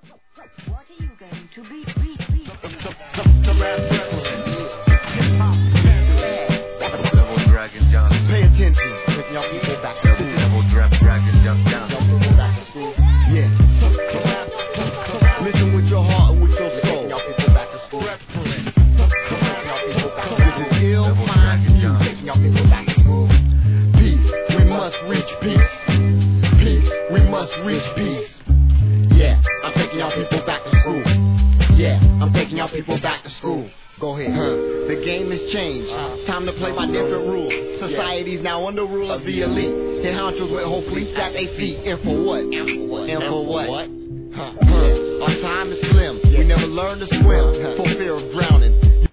What are you going to be? The rap prevalent. Devil Dragon Johnson. Pay attention. Taking y'all people back to school. Devil Dragon Johnson. People back to school. Yeah. Listen with your heart and with your soul. Taking y'all people back to school. This is ill mind music. Taking y'all people back to school. Peace. We must reach peace. Peace. We must reach peace. Yeah. I'm taking y'all people back to school. Yeah. I'm taking y'all people back to school. Go ahead. The game has changed. Time to play by different rules. Society's now under rule of the elite. Hit honchos with whole fleets at their feet. And for what? And for what? Our time is slim. We never learn to swim for fear of drowning.